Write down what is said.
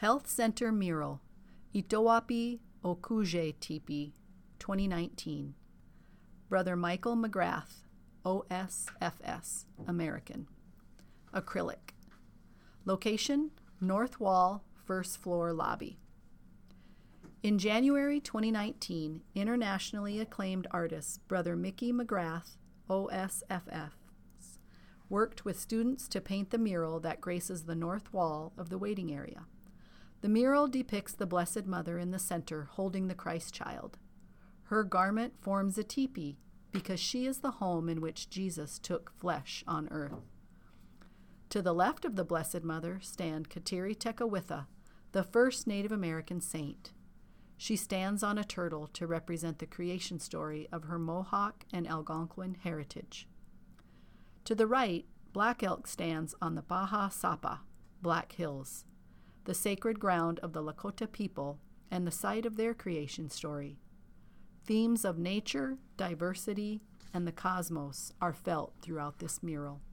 Health Center Mural, Itowapi Okuje Tipi, 2019. Brother Michael McGrath, OSFS, American. Acrylic. Location, North Wall, first floor lobby. In January 2019, internationally acclaimed artist Brother Mickey McGrath, OSFS, worked with students to paint the mural that graces the north wall of the waiting area. The mural depicts the Blessed Mother in the center holding the Christ child. Her garment forms a teepee because she is the home in which Jesus took flesh on earth. To the left of the Blessed Mother stand Kateri Tekakwitha, the first Native American saint. She stands on a turtle to represent the creation story of her Mohawk and Algonquin heritage. To the right, Black Elk stands on the Baja Sapa, Black Hills, the sacred ground of the Lakota people and the site of their creation story. Themes of nature, diversity, and the cosmos are felt throughout this mural.